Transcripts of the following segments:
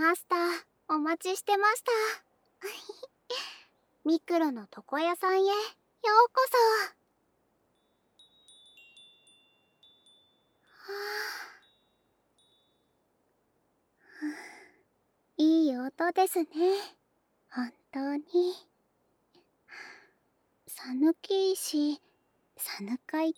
マスター、お待ちしてました。ミクロの床屋さんへようこそ。いい音ですね。本当に。寒きいし、寒かいと、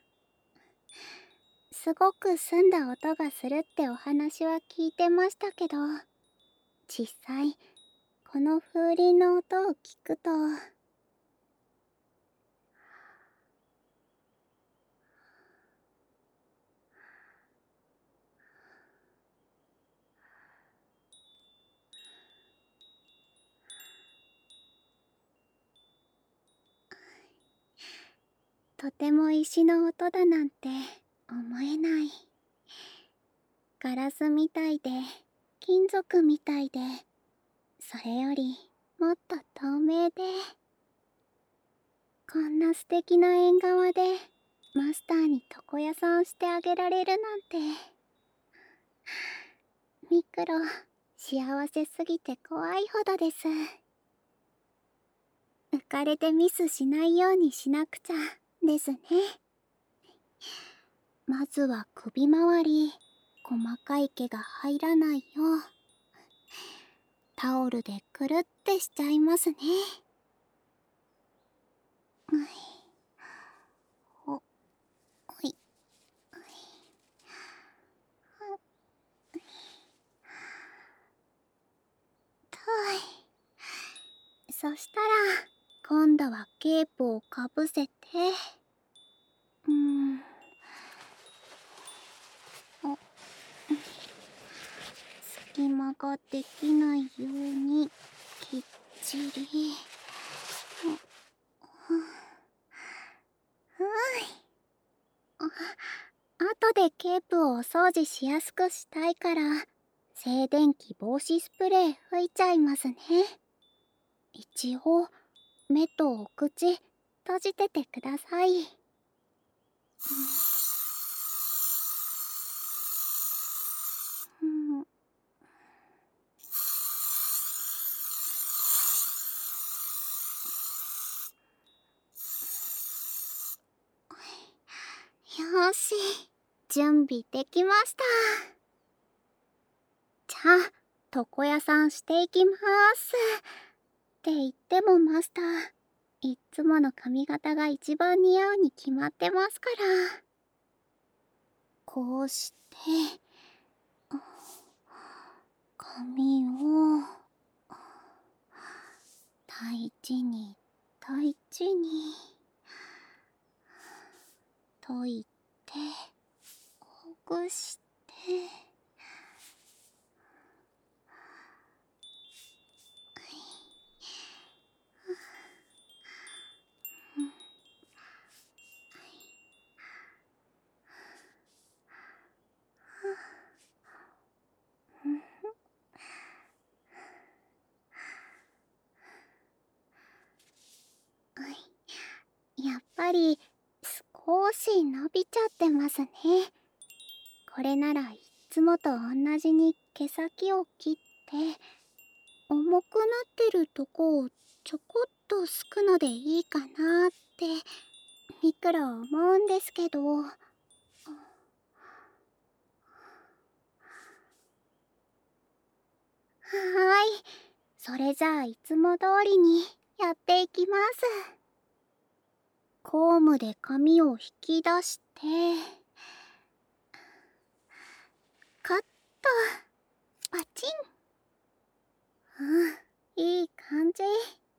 すごく澄んだ音がするってお話は聞いてましたけど、実際、この風鈴の音を聞くと、とても石の音だなんて思えない。ガラスみたいで、金属みたいで、それよりもっと透明で、こんな素敵な縁側でマスターに床屋さんしてあげられるなんて。ミクロ、幸せすぎて怖いほどです。浮かれてミスしないようにしなくちゃですね。まずは首周り、細かい毛が入らないようタオルでくるってしちゃいますね。ほい。そしたら今度はケープをかぶせて、隙間ができないようにきっちり。後でケープをお掃除しやすくしたいから静電気防止スプレー吹いちゃいますね。一応目とお口閉じててください。よーし、準備できました。じゃあ床屋さんしていきます。って言ってもマスター、いっつもの髪型が一番似合うに決まってますから。こうして髪を大事に大事に解いてほぐして、やっぱり少し伸びちゃってますね。これならいつもと同じに毛先を切って重くなってるとこをちょこっとすくのでいいかなっていくら思うんですけど。はーい、それじゃあいつも通りにやっていきます。コームで髪を引き出してカット、パチン。いい感じ。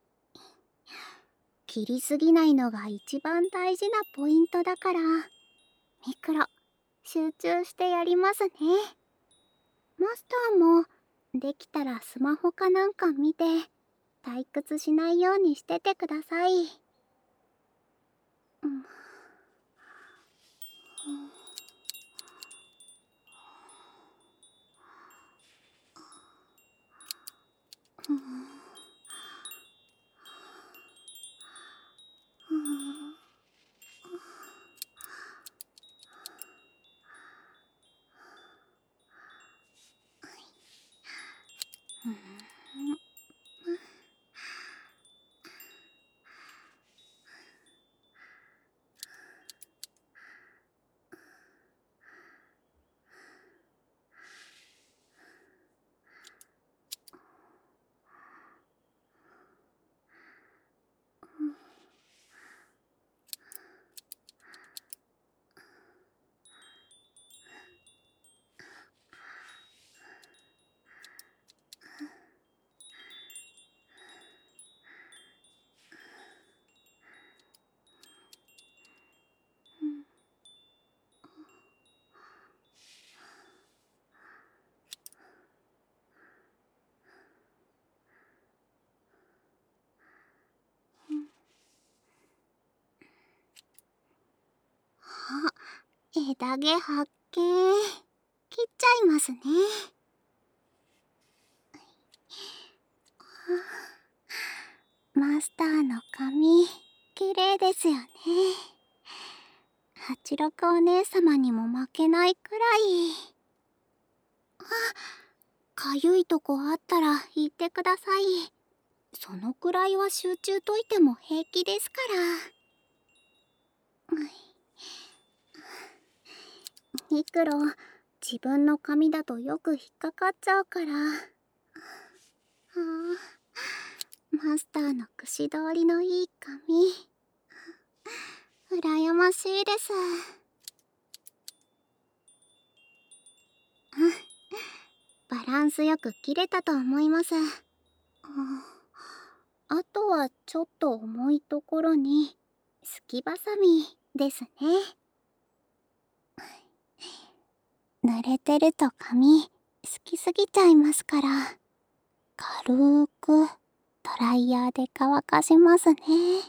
切りすぎないのが一番大事なポイントだからミクロ、集中してやりますね。マスターもできたらスマホかなんか見て退屈しないようにしててください。 あ、枝毛発見。切っちゃいますね。マスターの髪、綺麗ですよね。八六お姉様にも負けないくらい。あ、かゆいとこあったら言ってください。そのくらいは集中といても平気ですから。ミクロ、自分の髪だとよく引っかかっちゃうから。マスターの櫛通りのいい髪、羨ましいです。バランスよく切れたと思います。あとはちょっと重いところにすきばさみですね。濡れてると髪すきすぎちゃいますから、軽くドライヤーで乾かしますね。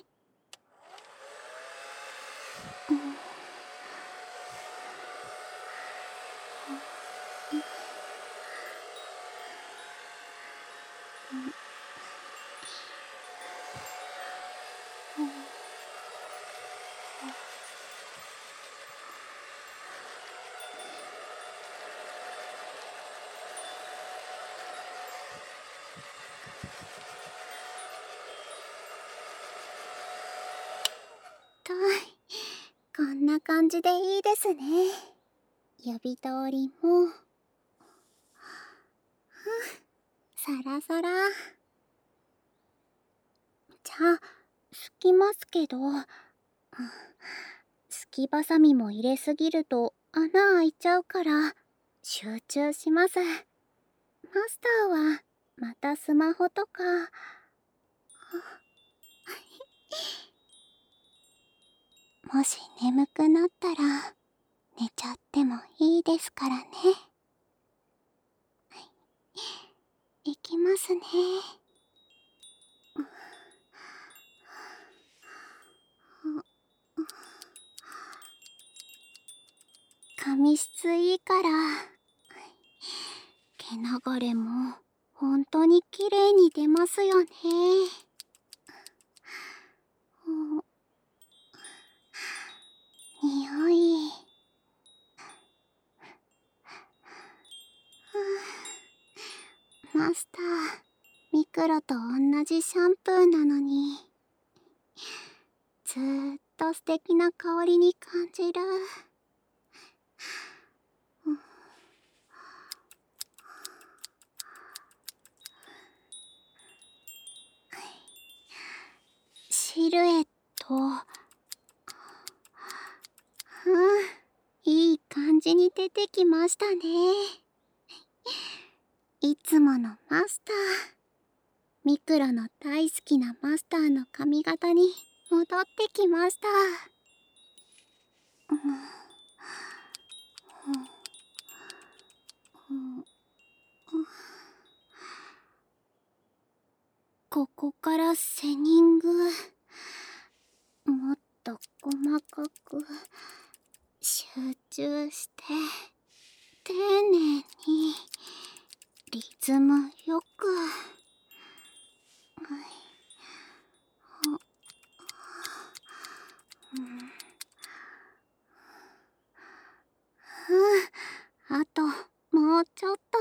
と、こんな感じでいいですね。指通りもサラサラ。じゃあすきますけど、すきばさみも入れすぎると穴開いちゃうから集中します。マスターはまたスマホとか。もし眠くなったら寝ちゃってもいいですからね。いきますね。髪質いいから毛流れも本当に綺麗に出ますよね。匂い、マスター、ミクロと同じシャンプーなのにずーっと素敵な香りに感じる。シルエット、いい感じに出てきましたね。いつものマスター、ミクロの大好きなマスターの髪型に戻ってきました。ここからセニング、もっと細かく集中して丁寧にリズムよく。あともうちょっと。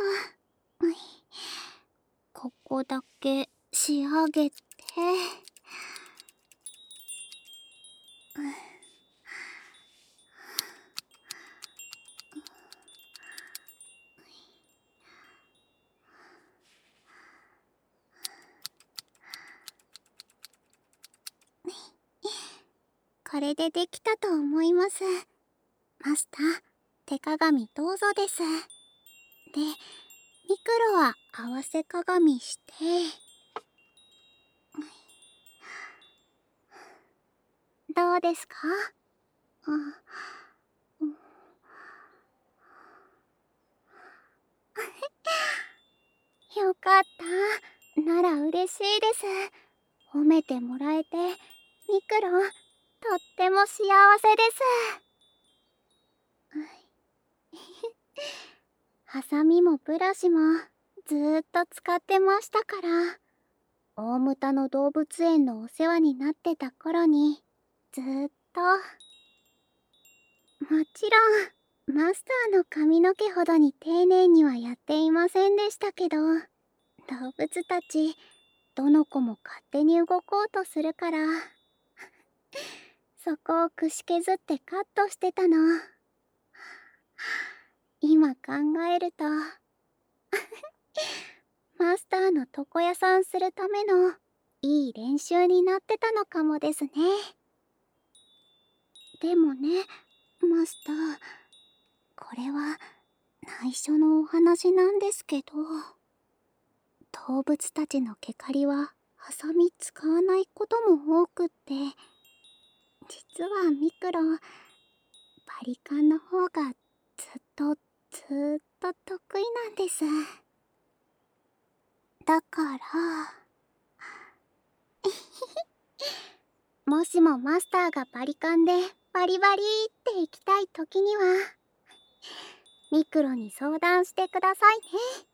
ここだけ仕上げて。 これでできたと思います。マスター、手鏡どうぞです。で、ミクロは合わせ鏡して、どうですか？あ、うん、よかった。なら嬉しいです。褒めてもらえて、ミクロ、とっても幸せです。ハサミもブラシもずーっと使ってましたから、大牟田の動物園のお世話になってた頃にずーっと。もちろんマスターの髪の毛ほどに丁寧にはやっていませんでしたけど、動物たちどの子も勝手に動こうとするからそこを串削ってカットしてたの。今考えるとマスターの床屋さんするためのいい練習になってたのかもですね。でもね、マスター、これは内緒のお話なんですけど、動物たちの毛刈りはハサミ使わないことも多くって、実はミクロ、バリカンの方がずっと得意なんです。だからもしもマスターがバリカンでバリバリって行きたい時にはミクロに相談してくださいね。